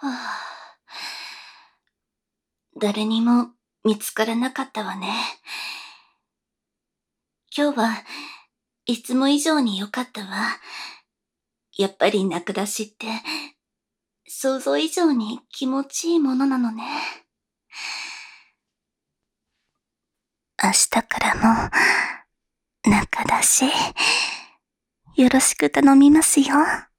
あ、誰にも見つからなかったわね。今日はいつも以上に良かったわ。やっぱり泣く出しって想像以上に気持ちいいものなのね。明日からも中出しよろしく頼みますよ。